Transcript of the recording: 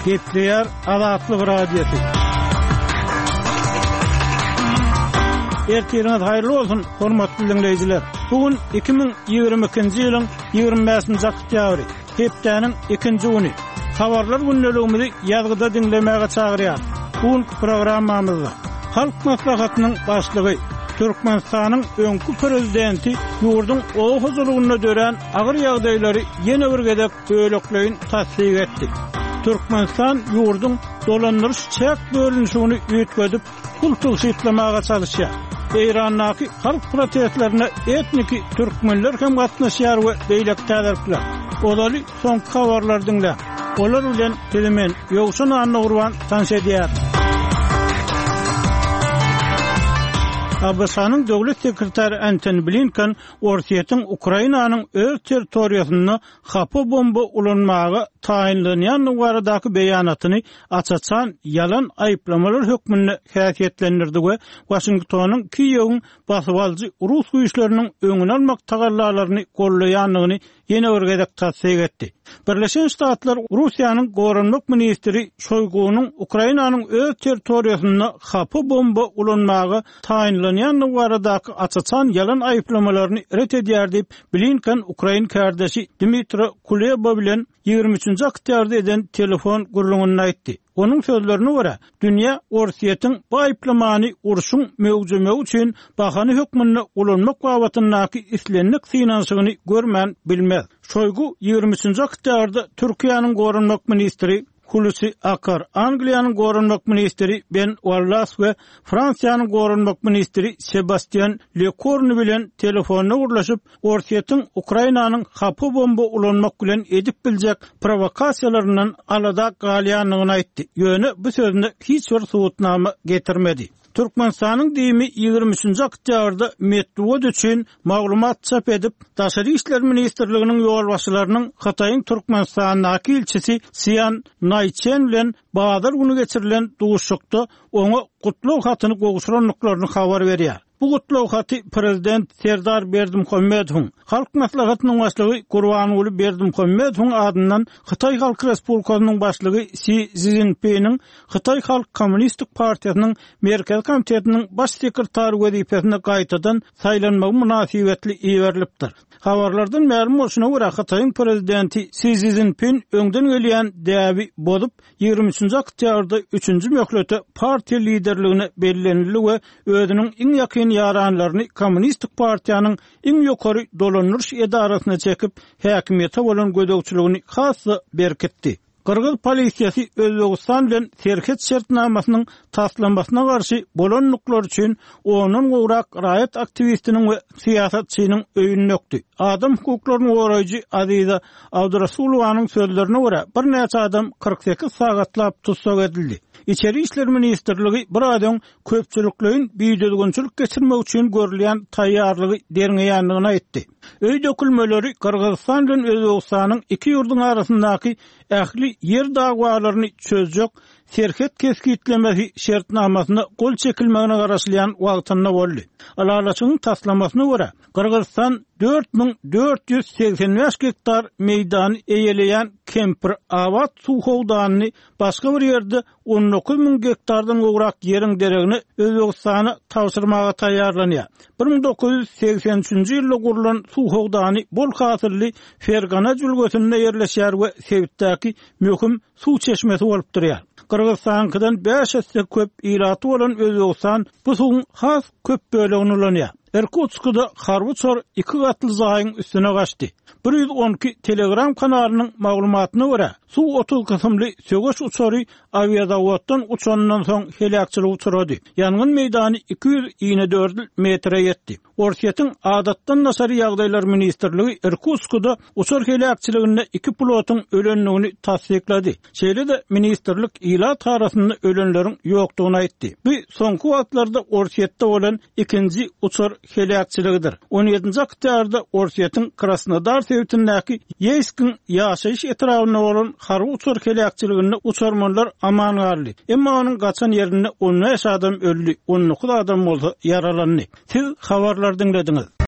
Getleyer Azatlyk Radiosu. Ertiriniz hayırlı olsun, hormatly dinleyijiler. Bugün 2022-nji ýylyň 25-nji oktýabry, hepdeniň 2-nji güni. Habarlar günneligimizi ýazgyda dinlemäge çagyrýar. Bugünkü programmamyzda Halk Maslahatynyň başlygy, Türkmenistanyň öňkü prezidenti ýurdun o huzurlygyna dören agyr ýagdaýlary ýene bir gezek öýlekleýin tasdik etdi. Türkmenistan ýurdun dolandyryş çäk bölünşigini öýtgedip kultul şetlemaga çalışýar. İran'daki halk protestlerine etniki Türkmenler hem gatnaşýar we beýlek täderkler. Olary soňky habarlar dinle. Olar bilen telemen ýogşun anna gurban tanşedýär. Abasanyň döwlet sekretary Antony Blinken Orsiýetin Ukrainanyň öz territoriýasyna hapa bomba ulanmagy taýinlanýan baradaky beýanatyny açaçan yalan aýplamalar hökmünde häsiýetlendirdi we Washingtonyň Kiýewiň basywaljy Rus güýçleriniň öňüni almak tagallalaryny gollaýanlygyny ýene bir gezek tasdik etdi. Birleşen Ştatlar Russiýanyň Gorunmak ministri Şoygunyň Ukrainanyň öz territoriýasyna hapa bomba ulanmagy taýinlanýan baradaky açaçan yalan aýplamalaryny ret edýär diýip Blinken Ukrain kardeşi Dmitry Kuleba bilen 23-nji oktýabrda eden telefon gurulmagyny aýtdy. Onun sözlerine göre dünya Orsiýetin bu aýplamany urşuň möwjüdligi üçin bahany hökmünde ulanmak babatyndaky islenlik finansyny görmän bilmez. Şoygu 23-nji oktýabrda Türkiýanyň Gorunmak ministri Hulusi Akar, Angliýanyň Gorunmak ministri Ben Wallace we Fransiýanyň Gorunmak ministri Sebastian Lecornu bilen telefonda gurlaşyp Orsiýetin Ukrainanyň hapa bomba ulanmak bilen edip biljek provokasiýalaryndan alada galýanlygyny aýtdy. Ýöne bu sözünde hiç bir subutnama getirmedi. Türkmenistanyň diýimi 23-nji oktýabrda Medwed üçin maglumat çap edip, Daşary işler ministrliginiň ýolbaşçylarynyň Hataýyň Türkmenistanyň ilçisi Siyan Nayçen bilen Baýdar güni geçirilen duşukda oňa gutlaw hatyny gowşuranlyklaryny habar berýär. Bu gutlaw haty prezident Serdar Berdimuhammedowyň, Halk Maslahatynyň başlygy Gurbanuly Berdimuhammedowyň adyndan Hataý Halk Respublikasynyň başlygy Xi Jinping'in Hataý Halk Kommunistik Partiýasynyň Merkez Komitetiniň baş sekretary wezipesine gaýtadan saýlanmagy münasibetli iýerilipdir. Habarlardan ma'lum bolşuna görä Hataýyň prezidenti Xi Jinping öňden gelýän däbi bozup 23-nji oktýabrda 3-nji möhlete partiýa liderligine bellenildi we özüniň iň ýakyn ýaranlaryny Kommunistik partiýanyň iň ýokary dolandyryş edarasyna çekip häkimiýete bolan gödekçiligini hassa berkitdi. Kırgız polisiýasy Özbegistan bilen terket şertnamasynyň taslanmasyna garşy bolanlyklar üçin onun gowrak raýat aktivistiniň we siýasatçynyň öýünü nökdi. Adam hukuklaryny goraýjy Aziza Abdurasulowanyň sözlerine görä bir näçe adam 48 sagatlap tutsak edildi. İçeri işler ministrligi bir adam köpçüliklerin biýdilgünçilik geçirmek üçin görülýän taýýarlygy derňeýänligini aýtdy. Öý dökülmeleri Kırgızstan bilen Özbegistanyň iki ýurdun arasyndaky ähli yer dagwalaryny çözjek serket keskitlemesi şertnamasyna gol çekilmegine garaşylýan wagtynda boldy. Alalaçynyň taslamasyna görä Kırgızstan 4485 hektar meýdan eýeleýän Kempir Awat suw howdanyny başga bir ýerde 19000 hektardan gowrak ýeriň deregini Özbegistana tapşyrmaga taýýarlanýar. 1983-nji ýylda gurulan suw howdany bol hasylly Fergana jülgesinde ýerleşýär we Sebitdäki möhüm suw çeşmesi bolup durýar. Kırgızstankydan 5 hesse köp ýylaty bolan Özbegistan bu suwun has köp bölegini ulanýar. Irkutskda Harbuçor 2 gatly zaýyň üstüne gaçdy. 112 Telegram kanalynyň maglumatyna görä, suw 30 kysymly sögeş uçary aviazawoddan uçandan soň helakçylyk uçurady. Ýangyn meýdany 224 metre ýetdi. Orsiýetin adatdan nasary ýagdaýlar ministrligi Irkutskda uçar helakçylygyna 2 pilotyň ölenligini tasdiklady. Şeýle de ministrlik ýylat arasynda ölenleriň ýokdugyny aýtdy. Bu soňky wagtlarda Orsiýetde bolan ikinji uçar helakçylygydyr. 17-nji oktýabrda Orsiýetin Krasnodar sebitindäki Yeyskin ýaşaýyş etrawyna bolan harby uçar helakçylygyny uçarmanlar aman garly. Emma onuň gaçan ýerinde 10 adam öldü, 19 adam bolsa yaralandy. Siz habarlar dinlediňiz.